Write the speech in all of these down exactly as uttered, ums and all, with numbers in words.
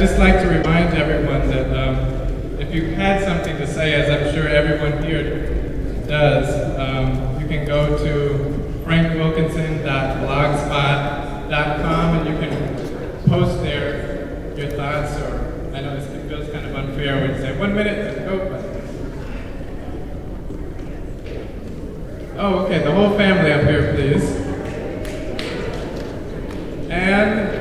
just like to remind everyone that um, if you had something to say, as I'm sure everyone here does, um, you can go to frank wilkinson dot blogspot dot com and you can post there your thoughts, or I know this it feels kind of unfair when you say one minute and go. But oh, okay, the whole family up here, please. And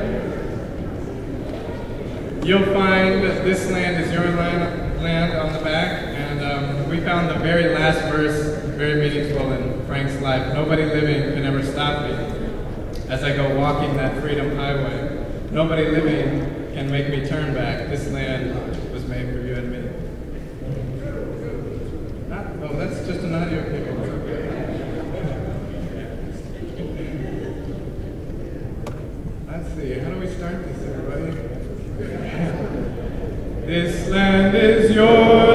you'll find that This Land Is Your Land, land on the back, and um, we found the very last verse very meaningful in Frank's life. Nobody living can ever stop me as I go walking that freedom highway. Nobody living can make me turn back. This land was made for you and me. Not, oh, that's just an audio clip. Let's see, how do we start this, everybody? This land is yours.